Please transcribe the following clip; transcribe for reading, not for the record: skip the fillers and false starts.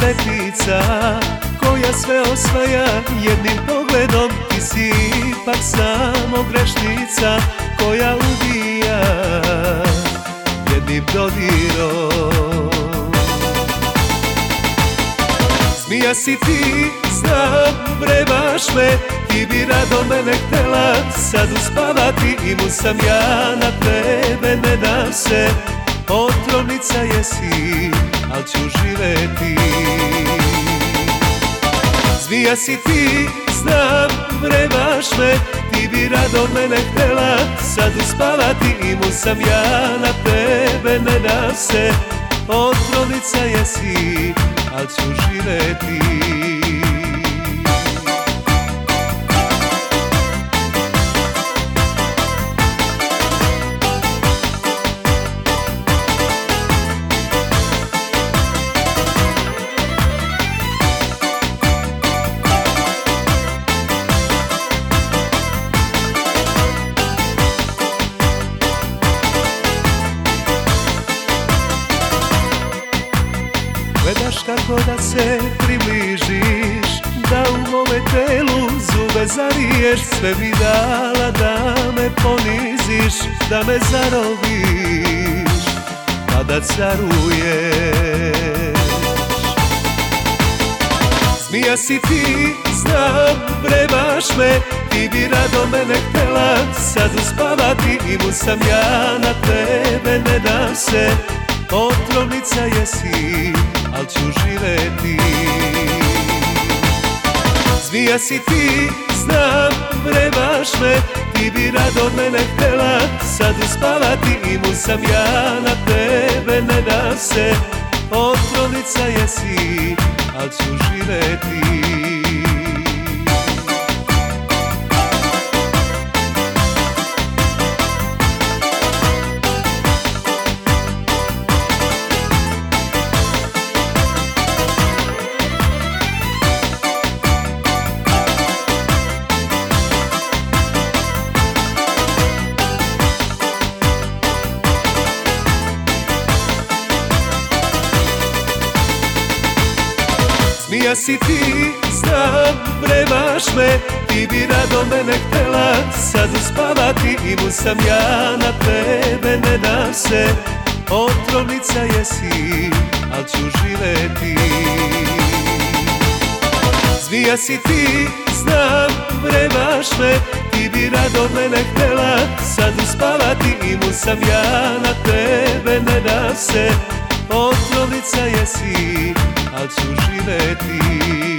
letica koja sve osvaja jednim pogledom. Ti si ipak samo grešnica koja ubija jednim dodirom. Zmija si ti, znam, vrebaš me, ti bi rado mene htela sad uspavati. Imun sam ja na tebe, ne dam se, otrovnica jesi, al ću živeti. Zmija si ti, znam, vrebaš me, ti bi rado mene htela sad uspavati. Imun sam ja na tebe, ne dam se, otrovnica jesi, al ću živeti. Gledaš kako da se približiš, da u mome telu zube zariješ. Sve bi dala da me poniziš, da me zarobiš, pa da caruješ. Zmija si ti, znam, vrebaš me, ti bi rado mene htela sad uspavati. Imun sam ja na tebe, ne dam se, otrovnica jesi, al ću živeti. Zmija si ti, znam, vrebaš me, ti bi rado mene htela sad uspavati. Imun sam ja na tebe, ne dam se, otrovnica jesi, al ću živeti. Zmija si ti, znam, vrebaš me, ti bi rado mene htela sad uspavati. Imun sam ja na tebe, ne dam se, otrovnica jesi, al ću živeti. Zmija si ti, znam, vrebaš me, ti bi rado mene htela sad uspavati. Imun sam ja na tebe, ne dam se, otrovnica jesi, al ću živeti.